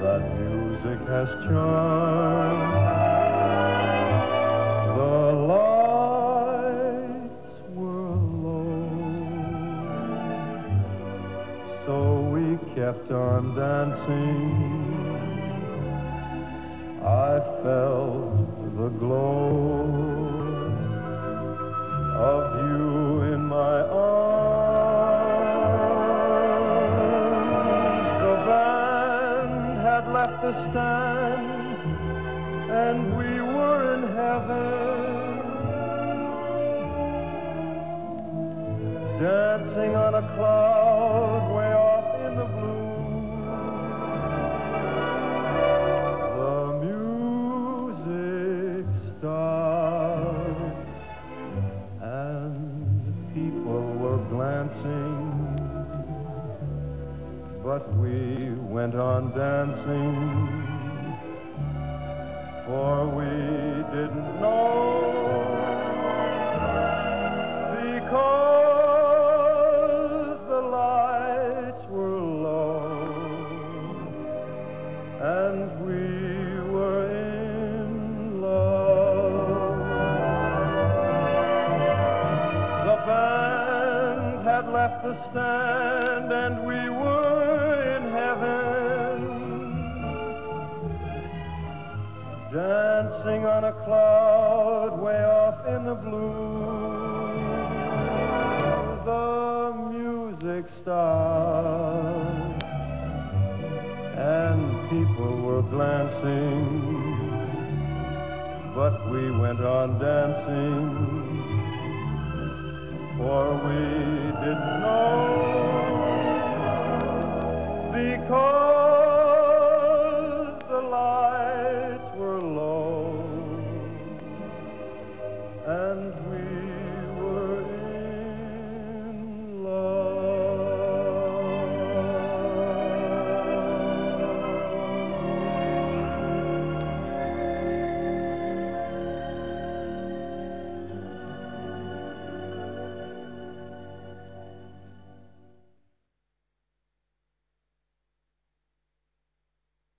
that music has charmed. The lights were low, so we kept on dancing. I felt the glow of you in my arms. The band had left the stand, and we were in heaven, dancing on a cloud way off in the blue. The music stopped, and people were glancing, but we went on dancing, for we didn't know, because the lights were low and we were in love. The band had left the stand, and we were in heaven, dancing on a cloud way off in the blue. The music stopped, and people were glancing, but we went on dancing, for we didn't know, because